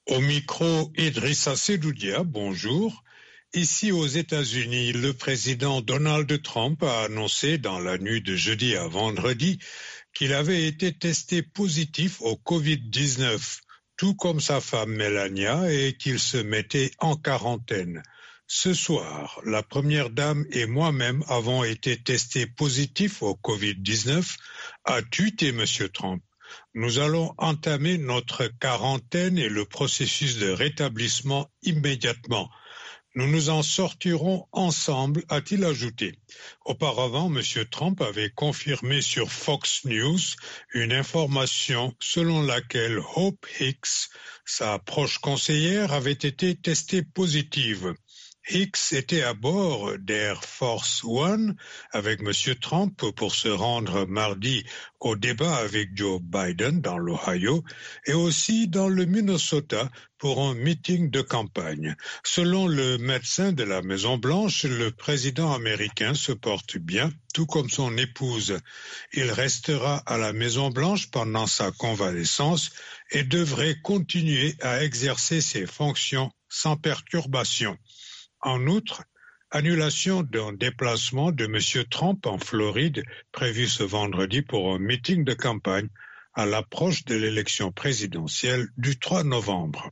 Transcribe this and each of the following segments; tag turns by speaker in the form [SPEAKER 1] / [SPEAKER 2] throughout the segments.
[SPEAKER 1] Au micro, Idrissa Sedoudia, bonjour. Ici aux États-Unis, le président Donald Trump a annoncé dans la nuit de jeudi à vendredi qu'il avait été testé positif au Covid-19, tout comme sa femme Melania, et qu'il se mettait en quarantaine. Ce soir, la première dame et moi-même avons été testés positifs au Covid-19, a tweeté M. Trump. Nous allons entamer notre quarantaine et le processus de rétablissement immédiatement. Nous nous en sortirons ensemble, a-t-il ajouté. Auparavant, M. Trump avait confirmé sur Fox News une information selon laquelle Hope Hicks, sa proche conseillère, avait été testée positive. Hicks était à bord d'Air Force One avec M. Trump pour se rendre mardi au débat avec Joe Biden dans l'Ohio et aussi dans le Minnesota pour un meeting de campagne. Selon le médecin de la Maison-Blanche, le président américain se porte bien, tout comme son épouse. Il restera à la Maison-Blanche pendant sa convalescence et devrait continuer à exercer ses fonctions sans perturbation. En outre, annulation d'un déplacement de M. Trump en Floride prévu ce vendredi pour un meeting de campagne à l'approche de l'élection présidentielle du 3 novembre.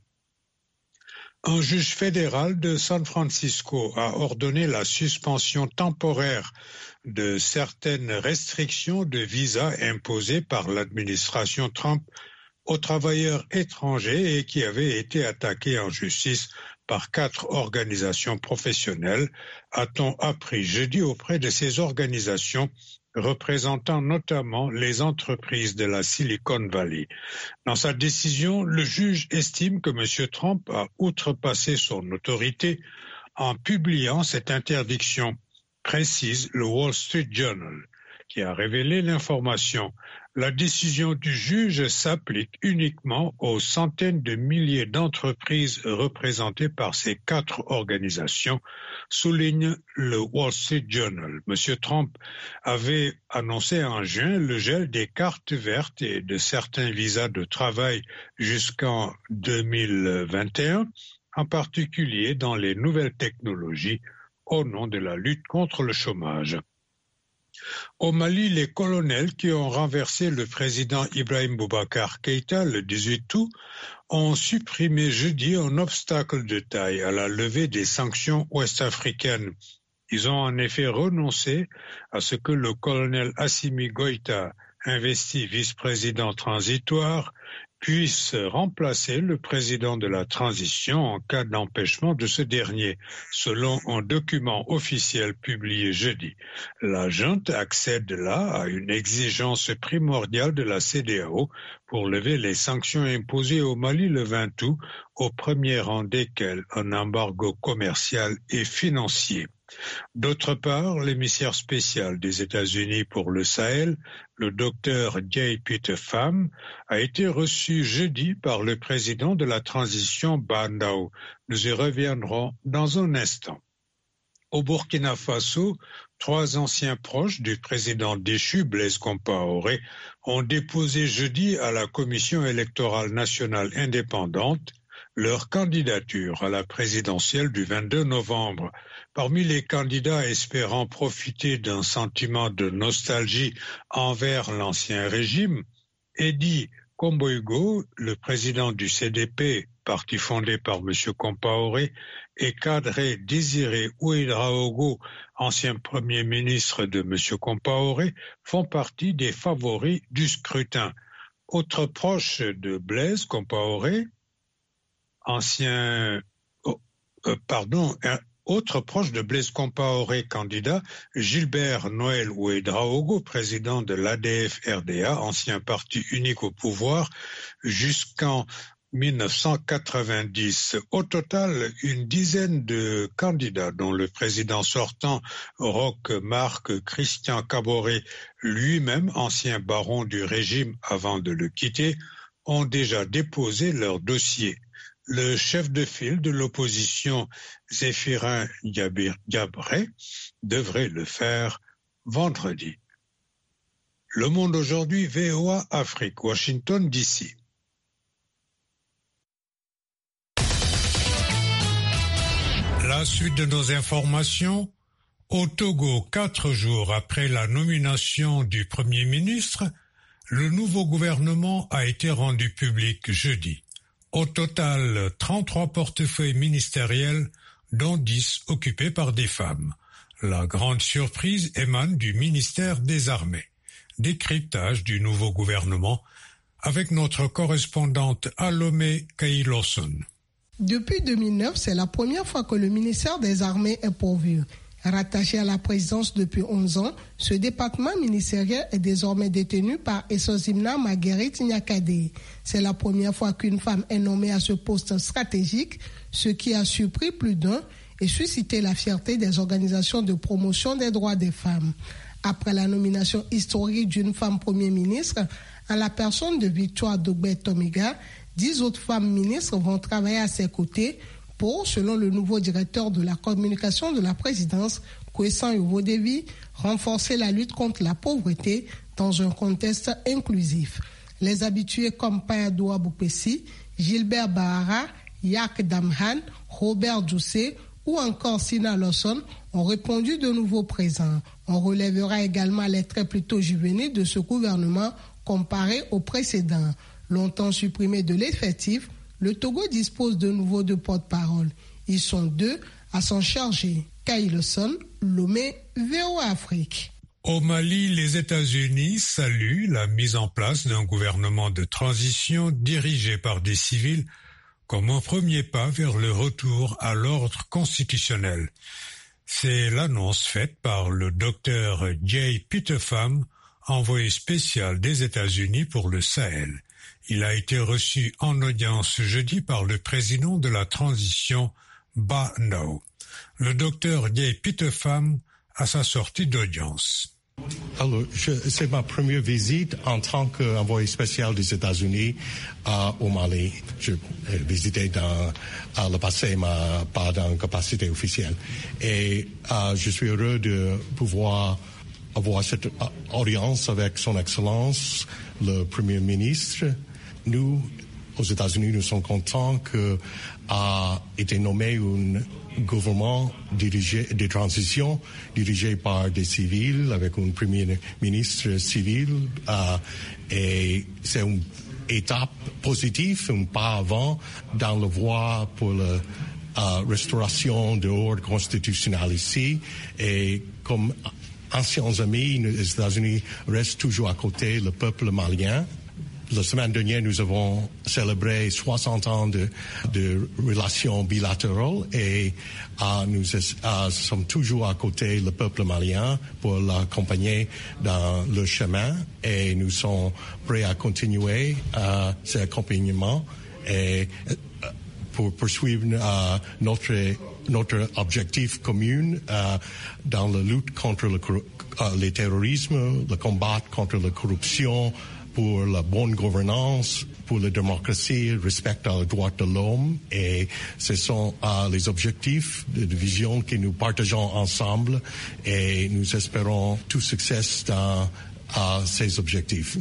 [SPEAKER 1] Un juge fédéral de San Francisco a ordonné la suspension temporaire de certaines restrictions de visa imposées par l'administration Trump aux travailleurs étrangers et qui avaient été attaqués en justice par 4 organisations professionnelles, a-t-on appris jeudi auprès de ces organisations représentant notamment les entreprises de la Silicon Valley. Dans sa décision, le juge estime que M. Trump a outrepassé son autorité en publiant cette interdiction, précise le Wall Street Journal, qui a révélé l'information. La décision du juge s'applique uniquement aux centaines de milliers d'entreprises représentées par ces 4 organisations, souligne le Wall Street Journal. M. Trump avait annoncé en juin le gel des cartes vertes et de certains visas de travail jusqu'en 2021, en particulier dans les nouvelles technologies, au nom de la lutte contre le chômage. Au Mali, les colonels qui ont renversé le président Ibrahim Boubacar Keïta le 18 août ont supprimé jeudi un obstacle de taille à la levée des sanctions ouest-africaines. Ils ont en effet renoncé à ce que le colonel Assimi Goïta, investi vice-président transitoire, puisse remplacer le président de la transition en cas d'empêchement de ce dernier, selon un document officiel publié jeudi. La junte accède là à une exigence primordiale de la CEDEAO pour lever les sanctions imposées au Mali le 20 août, au premier rang desquelles un embargo commercial et financier. D'autre part, l'émissaire spécial des États-Unis pour le Sahel, le docteur J. Peter Pham, a été reçu jeudi par le président de la transition Bandao. Nous y reviendrons dans un instant. Au Burkina Faso, 3 anciens proches du président déchu Blaise Compaoré ont déposé jeudi à la Commission électorale nationale indépendante leur candidature à la présidentielle du 22 novembre. Parmi les candidats espérant profiter d'un sentiment de nostalgie envers l'ancien régime, Edi Komboigo, le président du CDP, parti fondé par M. Compaoré, et Kadre Désiré Ouédraogo, ancien premier ministre de M. Compaoré, font partie des favoris du scrutin. Autre proche de Blaise Compaoré, autre proche de Blaise Compaoré, candidat, Gilbert Noël Ouédraogo, président de l'ADF-RDA, ancien parti unique au pouvoir, jusqu'en 1990. Au total, une dizaine de candidats, dont le président sortant, Roch Marc Christian Kaboré, lui-même ancien baron du régime avant de le quitter, ont déjà déposé leur dossier. Le chef de file de l'opposition, Zéphirin Diabré, devrait le faire vendredi. Le Monde aujourd'hui, VOA Afrique, Washington DC. La suite de nos informations. Au Togo, 4 jours après la nomination du Premier ministre, le nouveau gouvernement a été rendu public jeudi. Au total, 33 portefeuilles ministériels, dont 10 occupés par des femmes. La grande surprise émane du ministère des Armées. Décryptage du nouveau gouvernement avec notre correspondante à Lomé, Kailoson.
[SPEAKER 2] Depuis 2009, c'est la première fois que le ministère des Armées est pourvu. Rattaché à la présidence depuis 11 ans, ce département ministériel est désormais détenu par Essozimna Marguerite Nyakade. C'est la première fois qu'une femme est nommée à ce poste stratégique, ce qui a surpris plus d'un et suscité la fierté des organisations de promotion des droits des femmes. Après la nomination historique d'une femme Premier ministre, à la personne de Victoire Dogbe-Tomiga, 10 autres femmes ministres vont travailler à ses côtés pour, selon le nouveau directeur de la communication de la présidence, Kwesan Yovodevi, renforcer la lutte contre la pauvreté dans un contexte inclusif. Les habitués comme Payadoua Boupessi, Gilbert Bahara, Yak Damhan, Robert Doucet ou encore Sina Lawson ont répondu de nouveau présents. On relèvera également les traits plutôt juvéniles de ce gouvernement comparé au précédent. Longtemps supprimé de l'effectif, le Togo dispose de nouveau de porte-parole. Ils sont 2 à s'en charger. Kailoson, Lomé, VOA Afrique.
[SPEAKER 1] Au Mali, les États-Unis saluent la mise en place d'un gouvernement de transition dirigé par des civils comme un premier pas vers le retour à l'ordre constitutionnel. C'est l'annonce faite par le docteur Jay Peterpham, envoyé spécial des États-Unis pour le Sahel. Il a été reçu en audience jeudi par le président de la transition, Ba Ndaw. Le docteur Jay Peterpham à sa sortie d'audience.
[SPEAKER 3] Alors, c'est ma première visite en tant qu'envoyé spécial des États-Unis au Mali. Je visitais dans le passé, mais pas dans une capacité officielle. Et je suis heureux de pouvoir avoir cette audience avec son Excellence, le Premier ministre. Nous, aux États-Unis, nous sommes contents qu'a été nommé un gouvernement de transition dirigé par des civils, avec un Premier ministre civil. Et c'est une étape positive, un pas avant dans la voie pour la restauration de l'ordre constitutionnel ici. Et comme anciens amis, les États-Unis restent toujours à côté du peuple malien. La semaine dernière, nous avons célébré 60 ans de relations bilatérales et nous sommes toujours à côté du peuple malien pour l'accompagner dans le chemin et nous sommes prêts à continuer cet accompagnement et pour poursuivre notre objectif commun dans la lutte contre le terrorisme, le combat contre la corruption, pour la bonne gouvernance, pour la démocratie, le respect aux droits de l'homme. Et ce sont les objectifs de vision que nous partageons ensemble et nous espérons tout succès dans ces objectifs.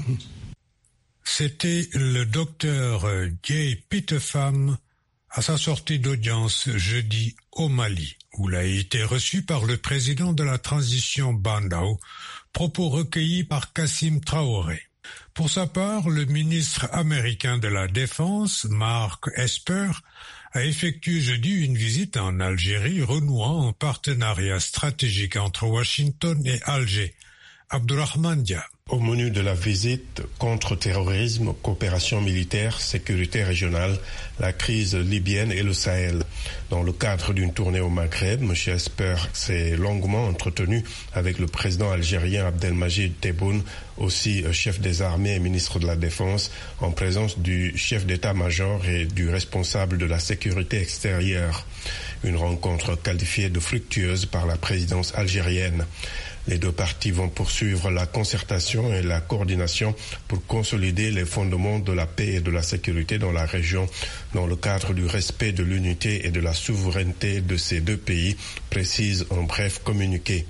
[SPEAKER 1] C'était le docteur Jay Peterpham à sa sortie d'audience jeudi au Mali, où il a été reçu par le président de la transition Ba Ndaw, propos recueillis par Kassim Traoré. Pour sa part, le ministre américain de la Défense, Mark Esper, a effectué jeudi une visite en Algérie, renouant un partenariat stratégique entre Washington et Alger. Abdourahmane Dia.
[SPEAKER 4] Au menu de la visite, contre-terrorisme, coopération militaire, sécurité régionale, la crise libyenne et le Sahel. Dans le cadre d'une tournée au Maghreb, M. Esper s'est longuement entretenu avec le président algérien Abdelmajid Tebboune, aussi chef des armées et ministre de la Défense, en présence du chef d'état-major et du responsable de la sécurité extérieure. Une rencontre qualifiée de fructueuse par la présidence algérienne. Les deux parties vont poursuivre la concertation et la coordination pour consolider les fondements de la paix et de la sécurité dans la région, dans le cadre du respect de l'unité et de la souveraineté de ces deux pays, précise un bref communiqué.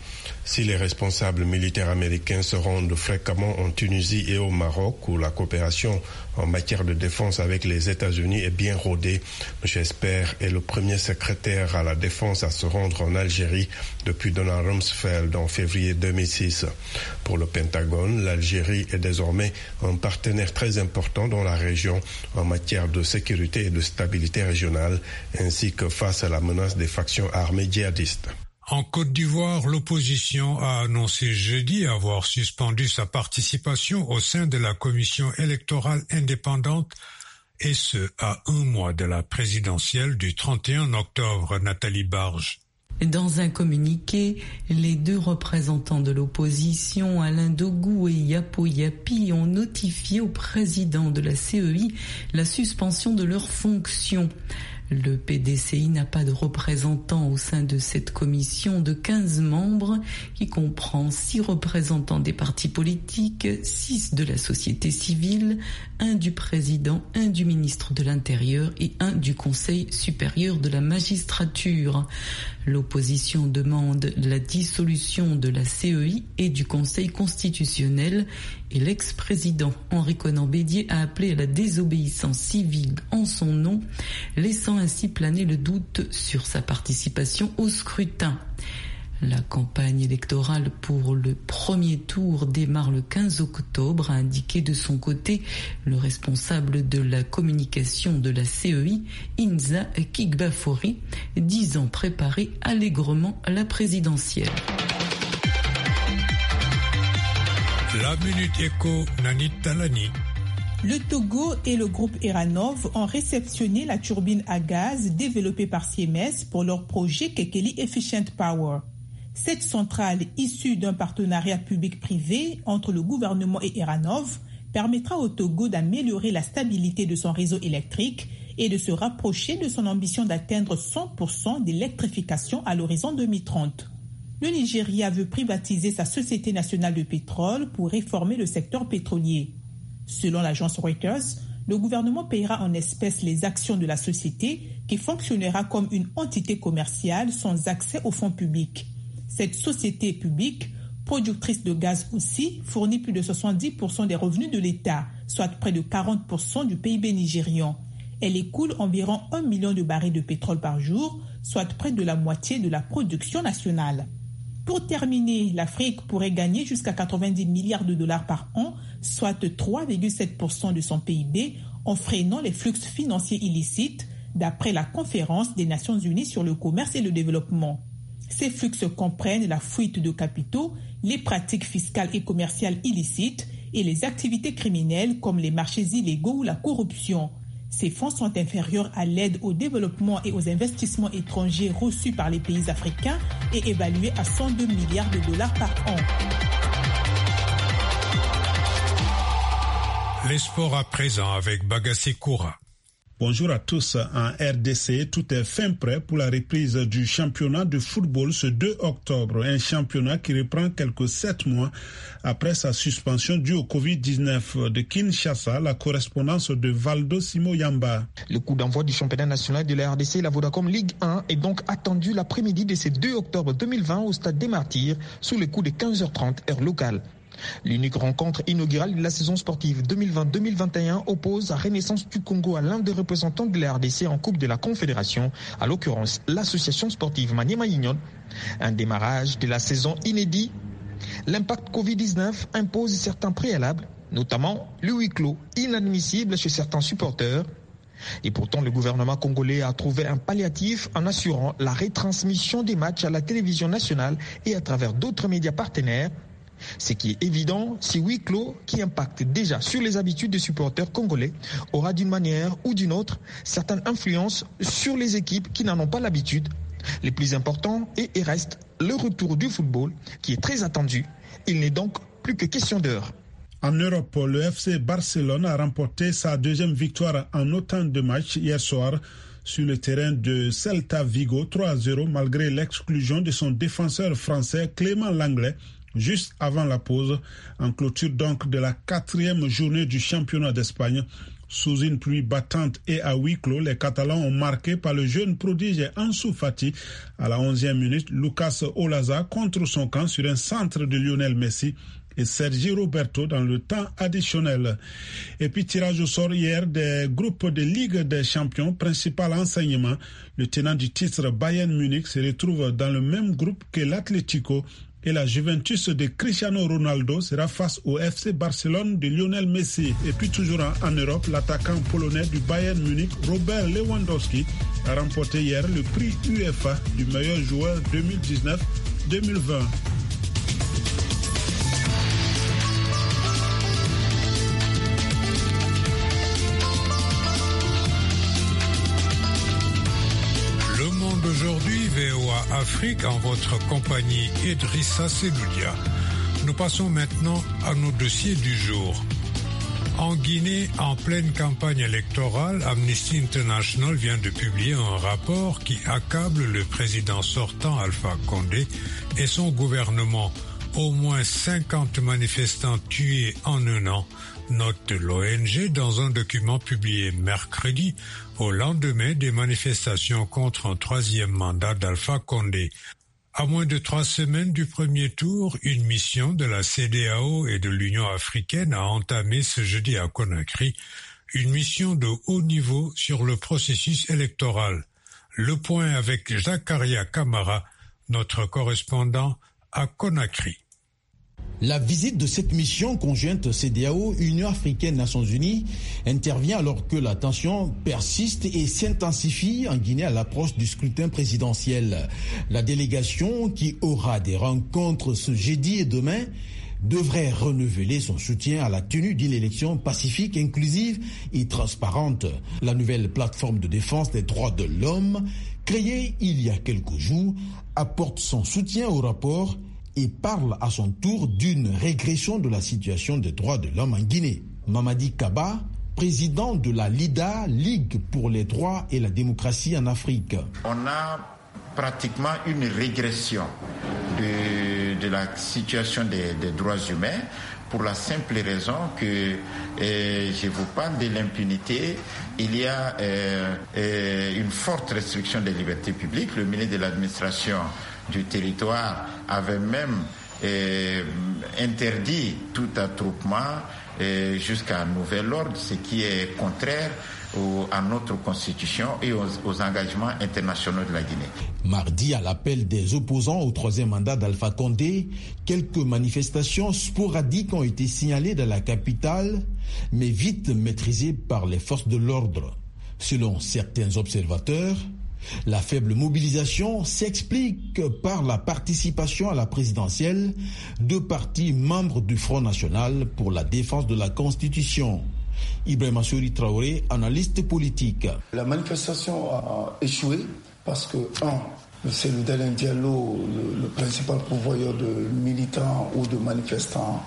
[SPEAKER 4] Si les responsables militaires américains se rendent fréquemment en Tunisie et au Maroc, où la coopération en matière de défense avec les États-Unis est bien rodée, M. Esper est le premier secrétaire à la défense à se rendre en Algérie depuis Donald Rumsfeld en février 2006. Pour le Pentagone, l'Algérie est désormais un partenaire très important dans la région en matière de sécurité et de stabilité régionale, ainsi que face à la menace des factions armées djihadistes.
[SPEAKER 1] En Côte d'Ivoire, l'opposition a annoncé jeudi avoir suspendu sa participation au sein de la commission électorale indépendante, et ce, à un mois de la présidentielle du 31 octobre. Nathalie Barge.
[SPEAKER 5] Dans un communiqué, les deux représentants de l'opposition, Alain Dogou et Yapo Yapi, ont notifié au président de la CEI la suspension de leurs fonctions. Le PDCI n'a pas de représentant au sein de cette commission de 15 membres qui comprend 6 représentants des partis politiques, 6 de la société civile, 1 du président, 1 du ministre de l'Intérieur et 1 du Conseil supérieur de la magistrature. L'opposition demande la dissolution de la CEI et du Conseil constitutionnel et l'ex-président Henri Konan Bédié a appelé à la désobéissance civile en son nom, laissant ainsi planer le doute sur sa participation au scrutin. La campagne électorale pour le premier tour démarre le 15 octobre, a indiqué de son côté le responsable de la communication de la CEI, Inza Kigbafori, disant préparer allègrement la présidentielle.
[SPEAKER 1] La Minute Éco, Nanit Talani.
[SPEAKER 6] Le Togo et le groupe Eranov ont réceptionné la turbine à gaz développée par Siemens pour leur projet Kekeli Efficient Power. Cette centrale, issue d'un partenariat public-privé entre le gouvernement et Eranov, permettra au Togo d'améliorer la stabilité de son réseau électrique et de se rapprocher de son ambition d'atteindre 100% d'électrification à l'horizon 2030. Le Nigeria veut privatiser sa Société nationale de pétrole pour réformer le secteur pétrolier. Selon l'agence Reuters, le gouvernement paiera en espèces les actions de la société qui fonctionnera comme une entité commerciale sans accès aux fonds publics. Cette société publique, productrice de gaz aussi, fournit plus de 70% des revenus de l'État, soit près de 40% du PIB nigérian. Elle écoule environ 1 million de barils de pétrole par jour, soit près de la moitié de la production nationale. Pour terminer, l'Afrique pourrait gagner jusqu'à 90 milliards de dollars par an, soit 3,7% de son PIB, en freinant les flux financiers illicites, d'après la Conférence des Nations Unies sur le commerce et le développement. Ces flux comprennent la fuite de capitaux, les pratiques fiscales et commerciales illicites et les activités criminelles comme les marchés illégaux ou la corruption. Ces fonds sont inférieurs à l'aide au développement et aux investissements étrangers reçus par les pays africains et évalués à 102 milliards de dollars par an.
[SPEAKER 1] Les sports à présent avec Bagassi Koura.
[SPEAKER 7] Bonjour à tous. En RDC, tout est fin prêt pour la reprise du championnat de football ce 2 octobre. Un championnat qui reprend quelques 7 mois après sa suspension due au Covid-19. De Kinshasa, la correspondance de Valdo Simo-Yamba.
[SPEAKER 8] Le coup d'envoi du championnat national de la RDC, la Vodacom Ligue 1, est donc attendu l'après-midi de ce 2 octobre 2020 au stade des Martyrs, sous le coup de 15h30 heure locale. L'unique rencontre inaugurale de la saison sportive 2020-2021 oppose à Renaissance du Congo à l'un des représentants de la RDC en Coupe de la Confédération, à l'occurrence l'association sportive Maniema Union. Un démarrage de la saison inédit. L'impact Covid-19 impose certains préalables, notamment le huis clos inadmissible chez certains supporters. Et pourtant, le gouvernement congolais a trouvé un palliatif en assurant la retransmission des matchs à la télévision nationale et à travers d'autres médias partenaires. Ce qui est évident, ce huis clos qui impacte déjà sur les habitudes des supporters congolais aura d'une manière ou d'une autre certaines influences sur les équipes qui n'en ont pas l'habitude. Les plus importants et reste le retour du football qui est très attendu. Il n'est donc plus que question d'heure.
[SPEAKER 7] En Europe, le FC Barcelone a remporté sa deuxième victoire en autant de matchs hier soir sur le terrain de Celta Vigo 3-0 malgré l'exclusion de son défenseur français Clément Langlais juste avant la pause, en clôture donc de la 4e journée du championnat d'Espagne. Sous une pluie battante et à huis clos, les Catalans ont marqué par le jeune prodige Ansu Fati. À la 11e minute, Lucas Olaza contre son camp sur un centre de Lionel Messi et Sergi Roberto dans le temps additionnel. Et puis tirage au sort hier des groupes de Ligue des Champions, principal enseignement. Le tenant du titre Bayern Munich se retrouve dans le même groupe que l'Atlético. Et la Juventus de Cristiano Ronaldo sera face au FC Barcelone de Lionel Messi. Et puis toujours en Europe, l'attaquant polonais du Bayern Munich, Robert Lewandowski, a remporté hier le prix UEFA du meilleur joueur 2019-2020.
[SPEAKER 1] Aujourd'hui, VOA Afrique, en votre compagnie Idrissa Seloudia. Nous passons maintenant à nos dossiers du jour. En Guinée, en pleine campagne électorale, Amnesty International vient de publier un rapport qui accable le président sortant Alpha Condé et son gouvernement. Au moins 50 manifestants tués en un an, note l'ONG dans un document publié mercredi au lendemain des manifestations contre un 3e mandat d'Alpha Condé. À moins de 3 semaines du premier tour, une mission de la CEDEAO et de l'Union africaine a entamé ce jeudi à Conakry une mission de haut niveau sur le processus électoral. Le point avec Zakaria Kamara, notre correspondant à Conakry.
[SPEAKER 9] La visite de cette mission conjointe CEDEAO, Union africaine, Nations unies intervient alors que la tension persiste et s'intensifie en Guinée à l'approche du scrutin présidentiel. La délégation, qui aura des rencontres ce jeudi et demain, devrait renouveler son soutien à la tenue d'une élection pacifique, inclusive et transparente. La nouvelle plateforme de défense des droits de l'homme, créée il y a quelques jours, apporte son soutien au rapport et parle à son tour d'une régression de la situation des droits de l'homme en Guinée. Mamadi Kaba, président de la LIDA, Ligue pour les droits et la démocratie en Afrique.
[SPEAKER 10] On a pratiquement une régression de la situation des droits humains pour la simple raison que, je vous parle de l'impunité, il y a une forte restriction des libertés publiques. Le ministre de l'administration du territoire avait même interdit tout attroupement jusqu'à nouvel ordre, ce qui est contraire à notre constitution et aux engagements internationaux de la Guinée.
[SPEAKER 9] Mardi, à l'appel des opposants au 3e mandat d'Alpha Condé, quelques manifestations sporadiques ont été signalées dans la capitale, mais vite maîtrisées par les forces de l'ordre. Selon certains observateurs, la faible mobilisation s'explique par la participation à la présidentielle de partis membres du Front National pour la défense de la Constitution. Ibrahima Souri Traoré, analyste politique.
[SPEAKER 11] La manifestation a échoué parce que, c'est le Cellou Diallo, le principal pourvoyeur de militants ou de manifestants,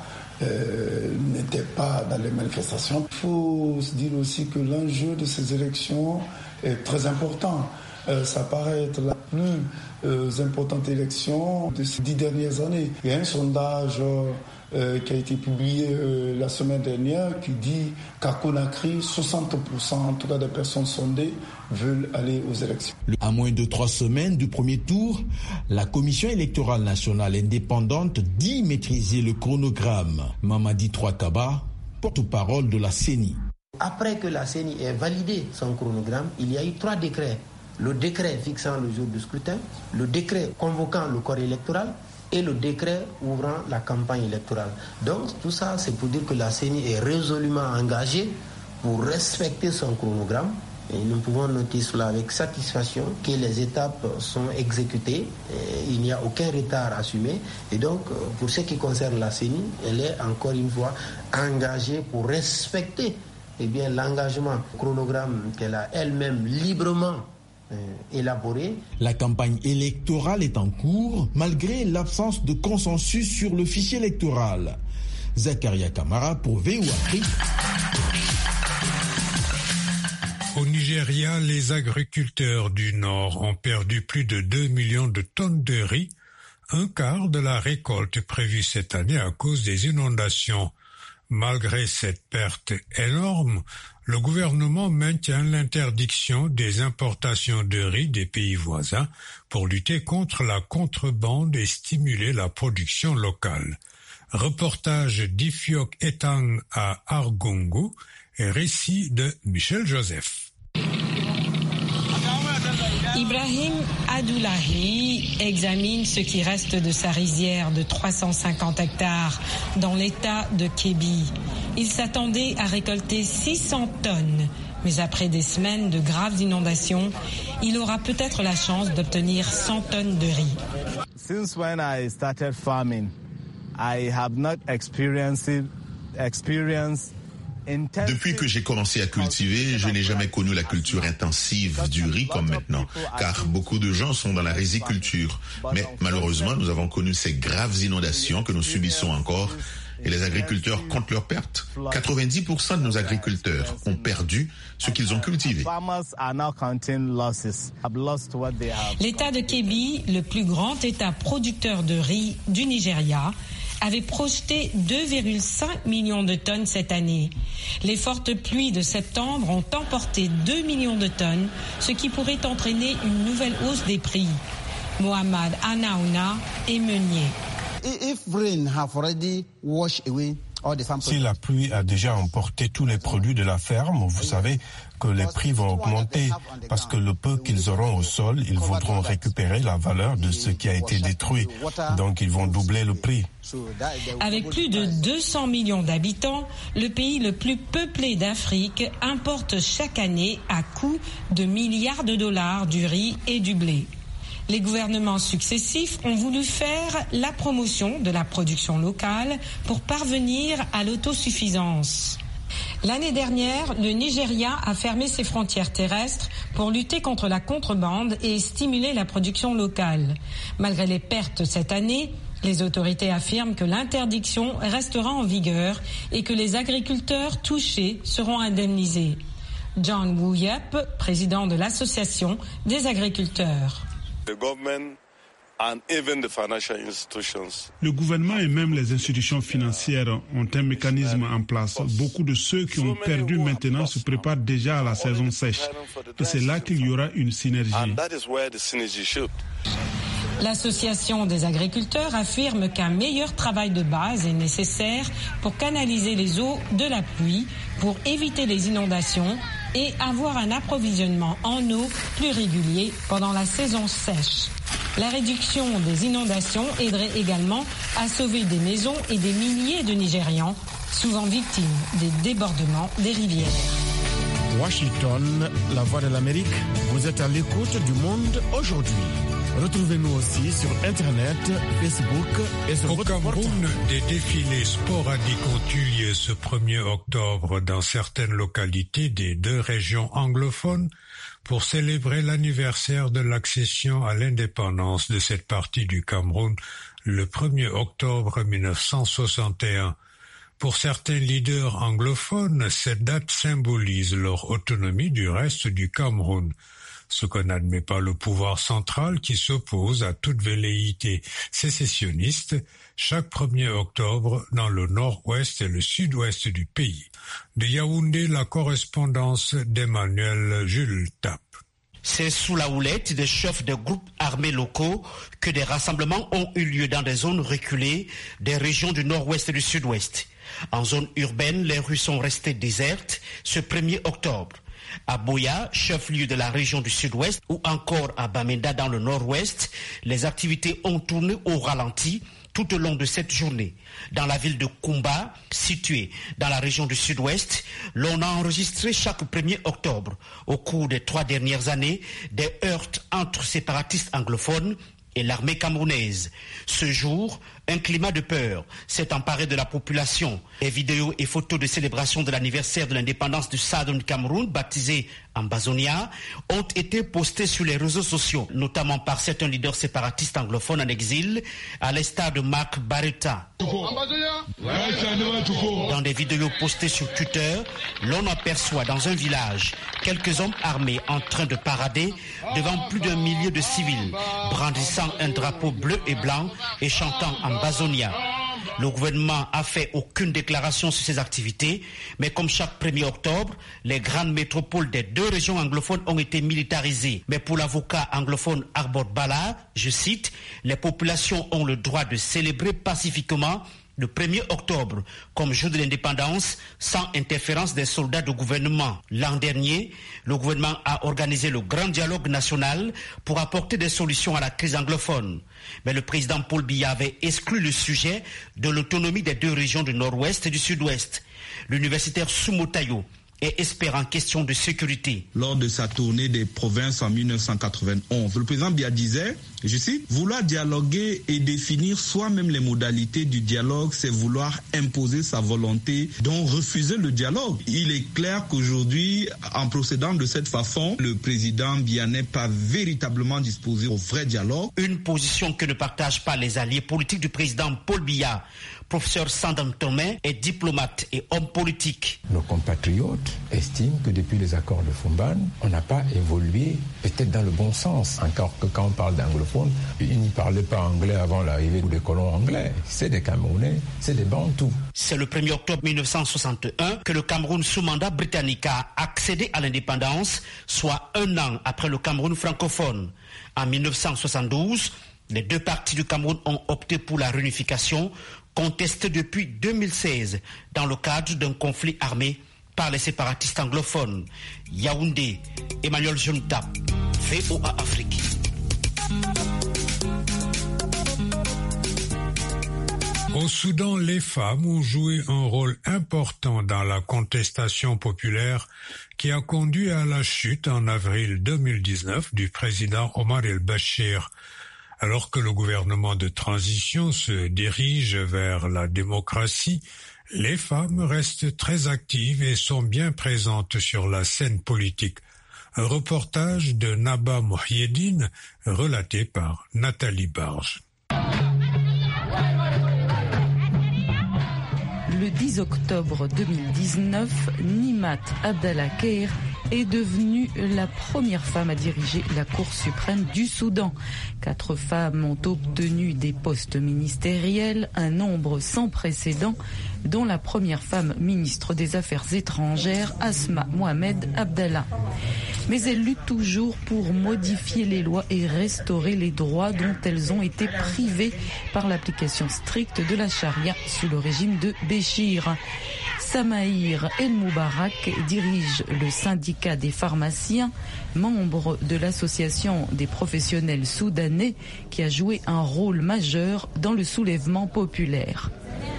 [SPEAKER 11] n'était pas dans les manifestations. Il faut se dire aussi que l'enjeu de ces élections est très important. Ça paraît être la plus importante élection de ces 10 dernières années. Il y a un sondage qui a été publié la semaine dernière qui dit qu'à Conakry, 60% en tout cas des personnes sondées veulent aller aux élections.
[SPEAKER 9] À moins de 3 semaines du premier tour, la Commission électorale nationale indépendante dit maîtriser le chronogramme. Mamadi Touakaba, porte-parole de la CENI.
[SPEAKER 12] Après que la CENI ait validé son chronogramme, il y a eu 3 décrets. Le décret fixant le jour du scrutin, le décret convoquant le corps électoral et le décret ouvrant la campagne électorale. Donc tout ça, c'est pour dire que la CENI est résolument engagée pour respecter son chronogramme. Et nous pouvons noter cela avec satisfaction que les étapes sont exécutées, il n'y a aucun retard assumé. Et donc, pour ce qui concerne la CENI, elle est encore une fois engagée pour respecter l'engagement chronogramme qu'elle a elle-même librement élaboré.
[SPEAKER 9] La campagne électorale est en cours malgré l'absence de consensus sur le fichier électoral. Zakaria Kamara pour VOA Afrique.
[SPEAKER 1] Au Nigeria, les agriculteurs du Nord ont perdu plus de 2 millions de tonnes de riz un quart de la récolte prévue cette année à cause des inondations. Malgré cette perte énorme, le gouvernement maintient l'interdiction des importations de riz des pays voisins pour lutter contre la contrebande et stimuler la production locale. Reportage d'Ifiok Etang à Argungu et récit de Michel Joseph.
[SPEAKER 13] Ibrahim Adoulahi examine ce qui reste de sa rizière de 350 hectares dans l'état de Kebbi. Il s'attendait à récolter 600 tonnes, mais après des semaines de graves inondations, il aura peut-être la chance d'obtenir 100 tonnes de riz.
[SPEAKER 14] Since when I started farming, I have not experienced
[SPEAKER 15] Depuis que j'ai commencé à cultiver, je n'ai jamais connu la culture intensive du riz comme maintenant, car beaucoup de gens sont dans la riziculture. Mais malheureusement, nous avons connu ces graves inondations que nous subissons encore et les agriculteurs comptent leurs pertes. 90% de nos agriculteurs ont perdu ce qu'ils ont cultivé.
[SPEAKER 13] L'État de Kebbi, le plus grand État producteur de riz du Nigeria, avait projeté 2,5 millions de tonnes cette année. Les fortes pluies de septembre ont emporté 2 millions de tonnes, ce qui pourrait entraîner une nouvelle hausse des prix. Mohamed Anaouna est meunier.
[SPEAKER 4] Si la pluie a déjà emporté tous les produits de la ferme, vous savez que les prix vont augmenter parce que le peu qu'ils auront au sol, ils voudront récupérer la valeur de ce qui a été détruit. Donc ils vont doubler le prix.
[SPEAKER 13] Avec plus de 200 millions d'habitants, le pays le plus peuplé d'Afrique importe chaque année à coût de milliards de dollars du riz et du blé. Les gouvernements successifs ont voulu faire la promotion de la production locale pour parvenir à l'autosuffisance. L'année dernière, le Nigeria a fermé ses frontières terrestres pour lutter contre la contrebande et stimuler la production locale. Malgré les pertes cette année, les autorités affirment que l'interdiction restera en vigueur et que les agriculteurs touchés seront indemnisés. John Wuyep, président de l'Association des agriculteurs.
[SPEAKER 7] Le gouvernement et même les institutions financières ont un mécanisme en place. Beaucoup de ceux qui ont perdu maintenant se préparent déjà à la saison sèche. Et c'est là qu'il y aura une synergie.
[SPEAKER 13] L'Association des agriculteurs affirme qu'un meilleur travail de base est nécessaire pour canaliser les eaux de la pluie, pour éviter les inondations et avoir un approvisionnement en eau plus régulier pendant la saison sèche. La réduction des inondations aiderait également à sauver des maisons et des milliers de Nigérians, souvent victimes des débordements des rivières.
[SPEAKER 9] Washington, la voix de l'Amérique, vous êtes à l'écoute du Monde aujourd'hui. Retrouvez-nous aussi sur Internet, Facebook et sur votre portable.
[SPEAKER 1] Au Cameroun, des défilés sporadiques ont eu lieu ce 1er octobre dans certaines localités des 2 régions anglophones pour célébrer l'anniversaire de l'accession à l'indépendance de cette partie du Cameroun le 1er octobre 1961. Pour certains leaders anglophones, cette date symbolise leur autonomie du reste du Cameroun. Ce que n'admet pas le pouvoir central qui s'oppose à toute velléité sécessionniste chaque 1er octobre dans le nord-ouest et le sud-ouest du pays. De Yaoundé, la correspondance d'Emmanuel Jules Tap.
[SPEAKER 16] C'est sous la houlette des chefs de groupes armés locaux que des rassemblements ont eu lieu dans des zones reculées des régions du nord-ouest et du sud-ouest. En zone urbaine, les rues sont restées désertes ce 1er octobre. À Boya, chef-lieu de la région du sud-ouest, ou encore à Bamenda dans le nord-ouest, les activités ont tourné au ralenti tout au long de cette journée. Dans la ville de Kumba, située dans la région du sud-ouest, l'on a enregistré chaque 1er octobre, au cours des 3 dernières années, des heurts entre séparatistes anglophones et l'armée camerounaise. Ce jour, un climat de peur s'est emparé de la population. Les vidéos et photos de célébration de l'anniversaire de l'indépendance du Southern Cameroun, baptisé Ambazonia, ont été postées sur les réseaux sociaux, notamment par certains leaders séparatistes anglophones en exil, à l'instar de Mark Barretta. Dans des vidéos postées sur Twitter, l'on aperçoit dans un village quelques hommes armés en train de parader devant plus d'1 millier de civils, brandissant un drapeau bleu et blanc et chantant en bazonia. Le gouvernement a fait aucune déclaration sur ces activités, mais comme chaque 1er octobre, les grandes métropoles des 2 régions anglophones ont été militarisées. Mais pour l'avocat anglophone Arbor Bala, je cite, « Les populations ont le droit de célébrer pacifiquement le 1er octobre comme jour de l'indépendance sans interférence des soldats du gouvernement. L'an dernier, le gouvernement a organisé le grand dialogue national pour apporter des solutions à la crise anglophone. Mais le président Paul Biya avait exclu le sujet de l'autonomie des 2 régions du nord-ouest et du sud-ouest. L'universitaire Soumotayo est expert en question de sécurité.
[SPEAKER 17] Lors de sa tournée des provinces en 1991, le président Biya disait, je cite, « Vouloir dialoguer et définir soi-même les modalités du dialogue, c'est vouloir imposer sa volonté, donc refuser le dialogue. » Il est clair qu'aujourd'hui, en procédant de cette façon, le président Biya n'est pas véritablement disposé au vrai dialogue.
[SPEAKER 16] Une position que ne partagent pas les alliés politiques du président Paul Biya. Professeur Sandam Tomé est diplomate et homme politique.
[SPEAKER 18] Nos compatriotes estiment que depuis les accords de Fumban, on n'a pas évolué peut-être dans le bon sens. Encore que quand on parle d'anglophones, ils n'y parlaient pas anglais avant l'arrivée des colons anglais. C'est des Camerounais, c'est des Bantous.
[SPEAKER 16] C'est le 1er octobre 1961 que le Cameroun sous mandat britannique a accédé à l'indépendance, soit 1 an après le Cameroun francophone. En 1972, les 2 parties du Cameroun ont opté pour la réunification, contestée depuis 2016 dans le cadre d'un conflit armé par les séparatistes anglophones. Yaoundé, Emmanuel Junta, VOA Afrique.
[SPEAKER 1] Au Soudan, les femmes ont joué un rôle important dans la contestation populaire qui a conduit à la chute en avril 2019 du président Omar el-Bashir. Alors que le gouvernement de transition se dirige vers la démocratie, les femmes restent très actives et sont bien présentes sur la scène politique. Un reportage de Naba Mohyedine relaté par Nathalie Barge.
[SPEAKER 5] Le 10 octobre 2019, Nimat Abdallah Keir est devenue la première femme à diriger la Cour suprême du Soudan. 4 femmes ont obtenu des postes ministériels, un nombre sans précédent, dont la première femme ministre des Affaires étrangères, Asma Mohamed Abdallah. Mais elles luttent toujours pour modifier les lois et restaurer les droits dont elles ont été privées par l'application stricte de la charia sous le régime de Béchir. Samaïr El Moubarak dirige le syndicat des pharmaciens, membre de l'association des professionnels soudanais qui a joué un rôle majeur dans le soulèvement populaire.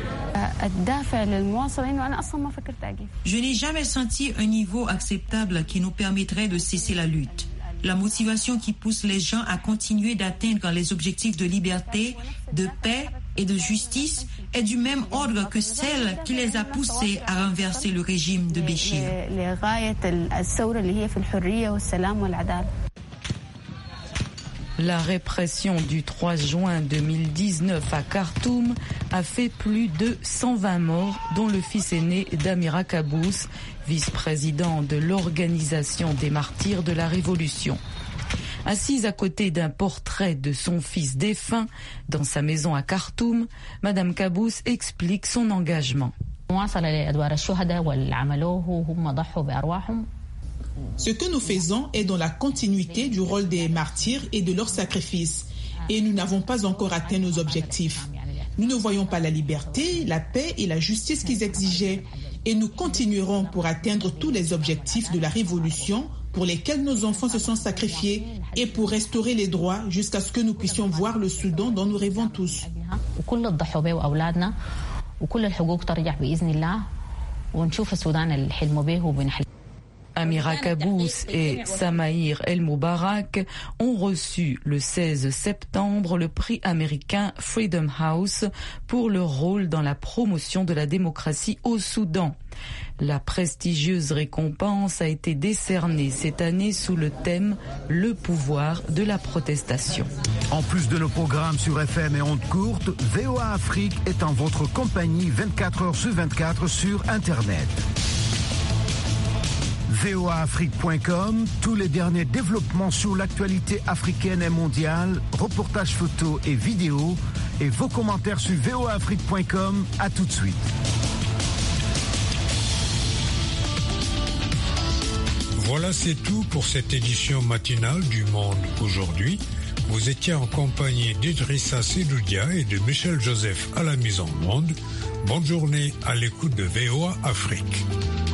[SPEAKER 19] Je n'ai jamais senti un niveau acceptable qui nous permettrait de cesser la lutte. La motivation qui pousse les gens à continuer d'atteindre les objectifs de liberté, de paix et de justice est du même ordre que celle qui les a poussés à renverser le régime de Béchir.
[SPEAKER 5] La répression du 3 juin 2019 à Khartoum a fait plus de 120 morts, dont le fils aîné d'Amira Kabous, vice-président de l'Organisation des martyrs de la Révolution. Assise à côté d'un portrait de son fils défunt dans sa maison à Khartoum, Madame Kabous explique son engagement.
[SPEAKER 6] Ce que nous faisons est dans la continuité du rôle des martyrs et de leur sacrifice. Et nous n'avons pas encore atteint nos objectifs. Nous ne voyons pas la liberté, la paix et la justice qu'ils exigeaient. Et nous continuerons pour atteindre tous les objectifs de la révolution pour lesquels nos enfants se sont sacrifiés et pour restaurer les droits jusqu'à ce que nous puissions voir le Soudan dont nous rêvons tous.
[SPEAKER 5] Amira Kabous et Samaïr El Moubarak ont reçu le 16 septembre le prix américain Freedom House pour leur rôle dans la promotion de la démocratie au Soudan. La prestigieuse récompense a été décernée cette année sous le thème « Le pouvoir de la protestation ».
[SPEAKER 20] En plus de nos programmes sur FM et ondes courtes, VOA Afrique est en votre compagnie 24 heures sur 24 sur Internet. voaafrique.com, tous les derniers développements sur l'actualité africaine et mondiale, reportages photos et vidéos, et vos commentaires sur voaafrique.com. À tout de suite.
[SPEAKER 1] Voilà, c'est tout pour cette édition matinale du Monde aujourd'hui. Vous étiez en compagnie d'Idrissa Sedoudia et de Michel Joseph à la mise en onde. Bonne journée à l'écoute de VOA Afrique.